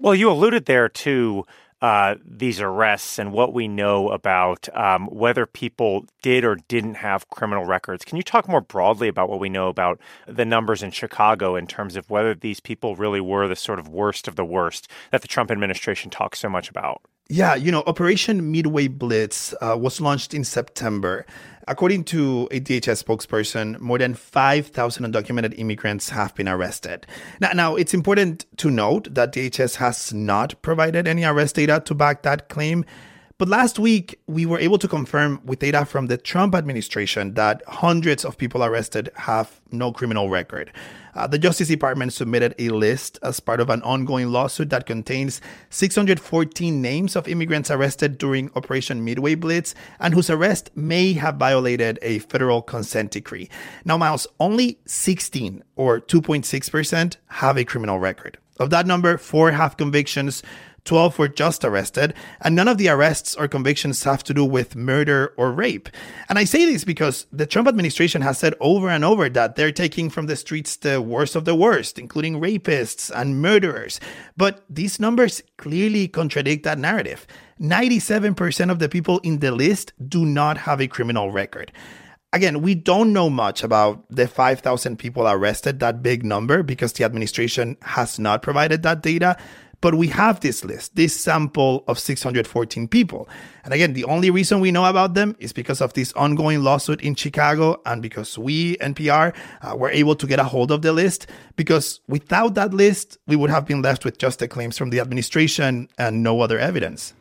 Well, you alluded there to these arrests and what we know about whether people did or didn't have criminal records. Can you talk more broadly about what we know about the numbers in Chicago in terms of whether these people really were the sort of worst of the worst that the Trump administration talks so much about? Yeah, Operation Midway Blitz was launched in September. According to a DHS spokesperson, more than 5,000 undocumented immigrants have been arrested. Now, it's important to note that DHS has not provided any arrest data to back that claim. But last week, we were able to confirm with data from the Trump administration that hundreds of people arrested have no criminal record. The Justice Department submitted a list as part of an ongoing lawsuit that contains 614 names of immigrants arrested during Operation Midway Blitz and whose arrest may have violated a federal consent decree. Now, Miles, only 16 or 2.6% have a criminal record. Of that number, 4 have convictions, 12 were just arrested, and none of the arrests or convictions have to do with murder or rape. And I say this because the Trump administration has said over and over that they're taking from the streets the worst of the worst, including rapists and murderers. But these numbers clearly contradict that narrative. 97% of the people in the list do not have a criminal record. Again, we don't know much about the 5,000 people arrested, that big number, because the administration has not provided that data. But we have this list, this sample of 614 people. And again, the only reason we know about them is because of this ongoing lawsuit in Chicago and because we, NPR, were able to get a hold of the list. Because without that list, we would have been left with just the claims from the administration and no other evidence.